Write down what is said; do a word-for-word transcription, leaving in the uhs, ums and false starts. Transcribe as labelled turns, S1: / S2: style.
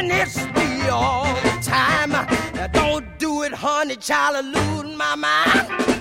S1: and it's me all the time. Now don't do it, honey, child, I lose my mind.